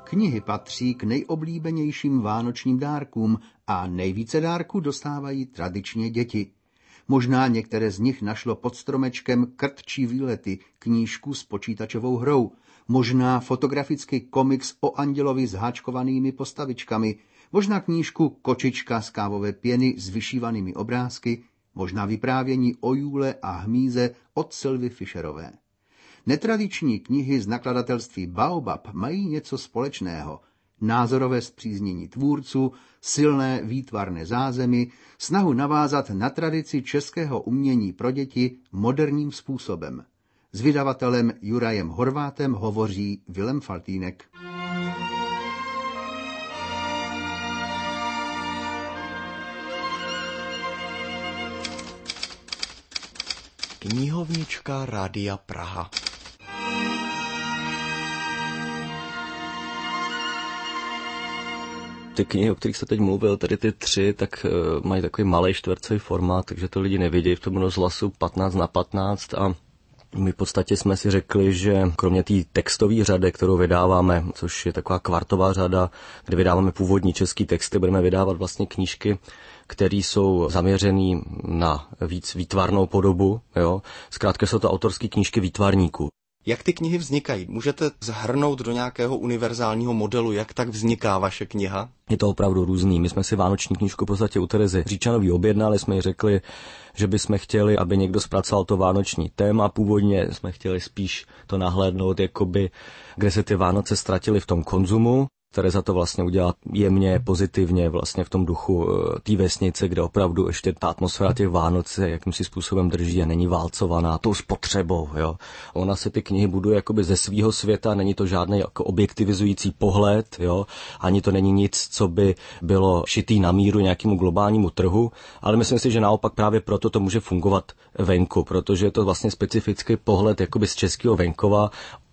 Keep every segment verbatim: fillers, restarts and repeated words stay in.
Knihy patří k nejoblíbenějším vánočním dárkům a nejvíce dárků dostávají tradičně děti. Možná některé z nich našlo pod stromečkem Krtčí výlety, knížku s počítačovou hrou, možná fotografický komiks o andělovi s háčkovanými postavičkami, možná knížku Kočička z kávové pěny s vyšívanými obrázky, možná vyprávění o Júle a hmyze od Sylvie Fisherové. Netradiční knihy z nakladatelství Baobab mají něco společného. Názorové spříznění tvůrců, silné výtvarné zázemí, snahu navázat na tradici českého umění pro děti moderním způsobem. S vydavatelem Jurajem Horvátem hovoří Vilém Faltýnek. Knihovnička Rádia Praha. Ty knihy, o kterých jste teď mluvil, tady ty tři, tak uh, mají takový malý čtvercový formát, takže to lidi nevidí v tom rozhlasu patnáct na patnáct a my v podstatě jsme si řekli, že kromě té textové řady, kterou vydáváme, což je taková kvartová řada, kde vydáváme původní český texty, budeme vydávat vlastně knížky, které jsou zaměřený na víc výtvarnou podobu. Jo? Zkrátka jsou to autorské knížky výtvarníků. Jak ty knihy vznikají? Můžete zhrnout do nějakého univerzálního modelu, jak tak vzniká vaše kniha? Je to opravdu různý. My jsme si vánoční knížku v podstatě u Terezy Říčanový objednali, jsme jí řekli, že bychom chtěli, aby někdo zpracoval to vánoční téma. Původně jsme chtěli spíš to nahlédnout, jakoby, kde se ty Vánoce ztratily v tom konzumu. Tereza to vlastně udělá jemně, pozitivně, vlastně v tom duchu té vesnice, kde opravdu ještě ta atmosféra těch Vánoc se jakýmsi způsobem drží a není válcovaná tou spotřebou. Jo. Ona se ty knihy buduje jakoby ze svýho světa, není to žádný jako objektivizující pohled, jo. Ani to není nic, co by bylo šitý na míru nějakému globálnímu trhu, ale myslím si, že naopak právě proto to může fungovat venku, protože je to vlastně specifický pohled jakoby z českého venkova.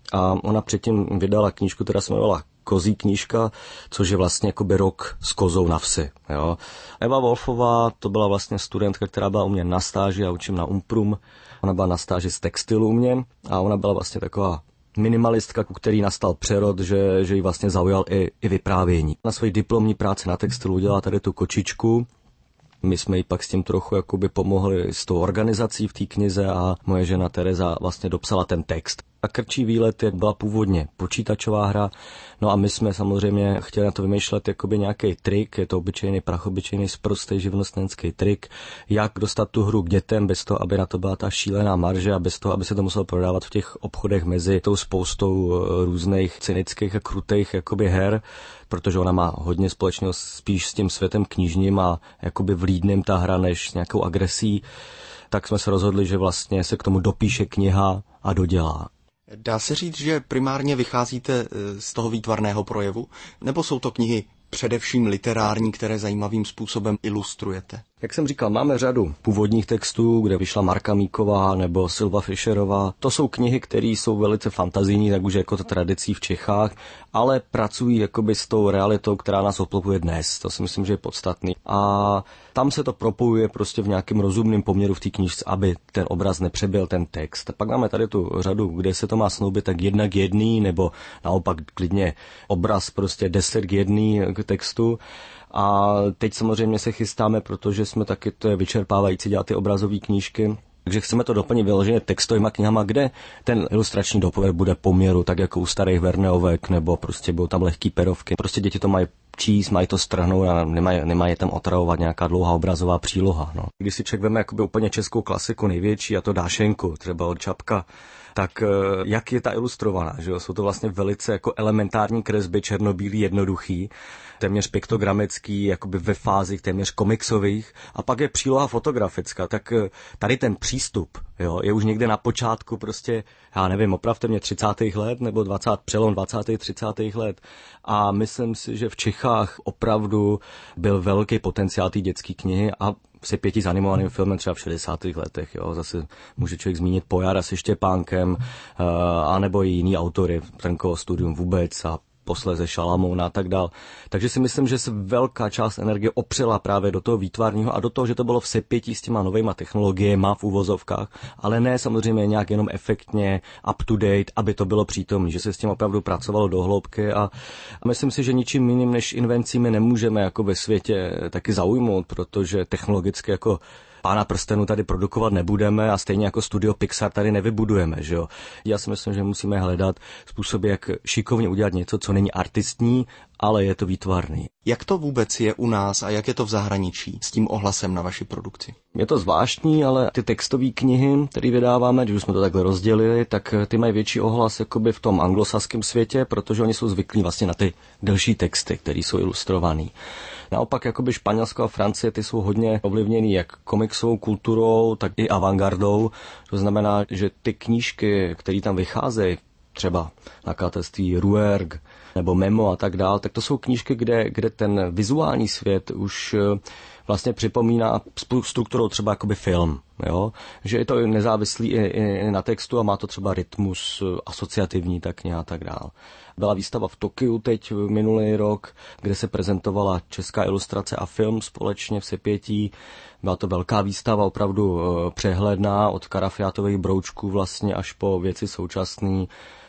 A ona předtím vydala knížku, která se jmenovala Kozí knížka, což je vlastně jakoby rok s kozou na vsi. Jo. Eva Wolfová, to byla vlastně studentka, která byla u mě na stáži, já učím na Umprum. Ona byla na stáži z textilu u mě a ona byla vlastně taková minimalistka, u který nastal přerod, že, že jí vlastně zaujal i, i vyprávění. Na své diplomní práci na textilu udělala tady tu kočičku. My jsme jí pak s tím trochu jakoby pomohli s tou organizací v té knize a moje žena Tereza vlastně dopsala ten text. A Krtčí výlet byla původně počítačová hra, no a my jsme samozřejmě chtěli na to vymýšlet jakoby nějaký trik, je to obyčejný prachobyčejný sprostý živnostenský trik, jak dostat tu hru k dětem bez toho, aby na to byla ta šílená marže a bez toho, aby se to muselo prodávat v těch obchodech mezi tou spoustou různých cynických a krutých jakoby her, protože ona má hodně společného spíš s tím světem knižním a jakoby vlídným ta hra než s nějakou agresí, tak jsme se rozhodli, že vlastně se k tomu dopíše kniha a dodělá. Dá se říct, že primárně vycházíte z toho výtvarného projevu, nebo jsou to knihy především literární, které zajímavým způsobem ilustrujete? Jak jsem říkal, máme řadu původních textů, kde vyšla Marka Míková nebo Sylva Fischerová. To jsou knihy, které jsou velice fantazijní, tak už jako to tradicí v Čechách, ale pracují jakoby s tou realitou, která nás obklopuje dnes. To si myslím, že je podstatný. A tam se to propojuje prostě v nějakém rozumném poměru v té knížce, aby ten obraz nepřebyl ten text. Pak máme tady tu řadu, kde se to má snoubit tak jedna k jedný, nebo naopak klidně obraz prostě deset k jedný k textu. A teď samozřejmě se chystáme, protože jsme taky, to je vyčerpávající dělat ty obrazové knížky, takže chceme to doplnit vyloženě textovýma knihama, kde ten ilustrační dopověd bude poměru, tak jako u starých Verneovek, nebo prostě budou tam lehký perovky. Prostě děti to mají číst, mají to strhnout a nemají, nemají tam otravovat nějaká dlouhá obrazová příloha. No. Když si člověk veme jakoby úplně českou klasiku největší, a to Dášenku, třeba od Čapka, tak jak je ta ilustrovaná, že jo? Jsou to vlastně velice jako elementární kresby, černobílý, jednoduchý, téměř piktogramický, jakoby ve fázích téměř komiksových, a pak je příloha fotografická, tak tady ten přístup, jo, je už někde na počátku prostě, já nevím, opravdu mě třicátých let, nebo dvacátých přelom dvacátých třicátých let, a myslím si, že v Čechách opravdu byl velký potenciál té dětské knihy a se pěti zanimovaným filmem třeba v šedesátých letech, jo, zase může člověk zmínit Pojara se Štěpánkem, uh, anebo i jiný autory, Trnkovo studium vůbec a v posléze Šalamouna a tak dál. Takže si myslím, že se velká část energie opřela právě do toho výtvarního a do toho, že to bylo v sepětí s těma novejma technologiemi v uvozovkách, ale ne samozřejmě nějak jenom efektně up to date, aby to bylo přítomné, že se s tím opravdu pracovalo do hloubky a, a myslím si, že ničím jiným než invencími nemůžeme jako ve světě taky zaujmout, protože technologicky jako Pána prstenů tady produkovat nebudeme a stejně jako studio Pixar tady nevybudujeme, že jo. Já si myslím, že musíme hledat způsoby, jak šikovně udělat něco, co není artistní, ale je to výtvarný. Jak to vůbec je u nás a jak je to v zahraničí s tím ohlasem na vaši produkci? Je to zvláštní, ale ty textové knihy, které vydáváme, když jsme to takhle rozdělili, tak ty mají větší ohlas jakoby v tom anglosaském světě, protože oni jsou zvyklí vlastně na ty delší texty, které jsou ilustrovaný. Naopak jakoby Španělsko a Francie, ty jsou hodně ovlivněný jak komiksovou kulturou, tak i avantgardou. To znamená, že ty knížky, které tam vycházejí, třeba nakladatelství Rouergue nebo Memo a tak dál, tak to jsou knížky, kde, kde ten vizuální svět už vlastně připomíná strukturou třeba jakoby film, jo? Že je to nezávislý i, i na textu a má to třeba rytmus asociativní tak nějak a tak dál. Byla výstava v Tokiu teď minulý rok, kde se prezentovala česká ilustrace a film společně v sepětí. Byla to velká výstava, opravdu přehledná, od karafiátových broučků vlastně až po věci současné.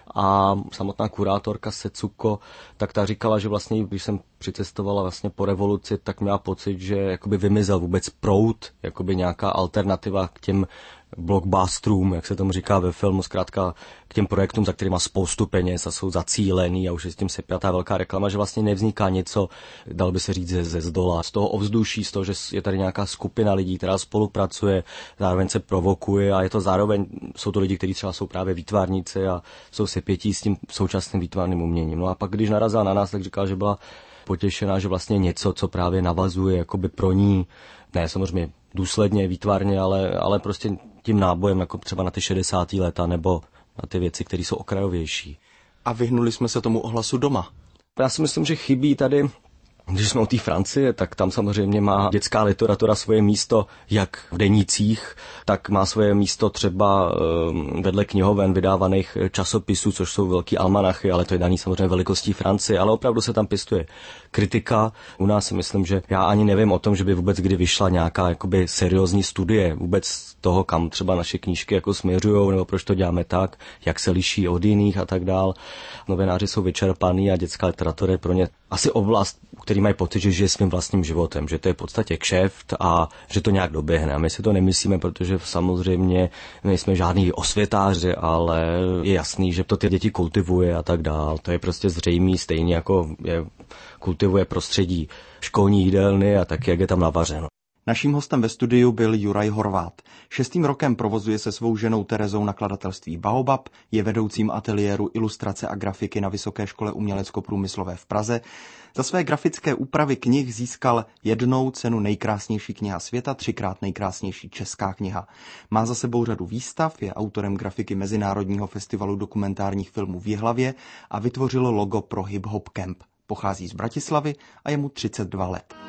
A samotná kurátorka Setsuko, tak ta říkala, že vlastně, když jsem přicestovala vlastně po revoluci, tak měla pocit, že jakoby vymizel vůbec proud, jakoby nějaká alternativa k těm blockbusterům, jak se tomu říká ve filmu, zkrátka k těm projektům, za kterýma spoustu peněz a jsou zacílený a už je s tím sepjatá velká reklama, že vlastně nevzniká něco, dalo by se říct ze, ze zdola, z toho ovzduší, z toho, že je tady nějaká skupina lidí, která spolupracuje, zároveň se provokuje a je to zároveň, jsou to lidi, kteří třeba jsou právě výtvarníci a jsou sepětí s tím současným výtvarným uměním. No a pak, když narazila na nás, tak říkala, že byla potěšená, že vlastně něco, co právě navazuje jakoby pro ní, ne samozřejmě důsledně, výtvarně, ale, ale prostě tím nábojem, jako třeba na ty šedesátá léta nebo na ty věci, které jsou okrajovější. A vyhnuli jsme se tomu ohlasu doma? Já si myslím, že chybí tady, když jsme o té Francii, tak tam samozřejmě má dětská literatura svoje místo jak v denících, tak má svoje místo třeba vedle knihoven vydávaných časopisů, což jsou velký almanachy, ale to je daný samozřejmě velikostí Francie, ale opravdu se tam pěstuje kritika. U nás si myslím, že já ani nevím o tom, že by vůbec kdy vyšla nějaká jakoby seriózní studie vůbec toho, kam třeba naše knížky jako směřujou, nebo proč to děláme tak, jak se liší od jiných a tak dál. Novináři jsou vyčerpaný a dětská literatura je pro ně asi oblast, který mají pocit, že žije svým vlastním životem, že to je v podstatě kšeft a že to nějak doběhne. A my si to nemyslíme, protože samozřejmě nejsme žádný osvětáři, ale je jasný, že to ty děti kultivuje a tak dál. To je prostě zřejmý, stejně jako je, kultivuje prostředí školní jídelny a tak, jak je tam navařeno. Naším hostem ve studiu byl Juraj Horvát. Šestým rokem provozuje se svou ženou Terezou nakladatelství Baobab, je vedoucím ateliéru ilustrace a grafiky na Vysoké škole umělecko-průmyslové v Praze. Za své grafické úpravy knih získal jednou cenu nejkrásnější kniha světa, třikrát nejkrásnější česká kniha. Má za sebou řadu výstav, je autorem grafiky Mezinárodního festivalu dokumentárních filmů v Jihlavě a vytvořil logo pro Hip Hop Camp. Pochází z Bratislavy a je mu třicet dva let.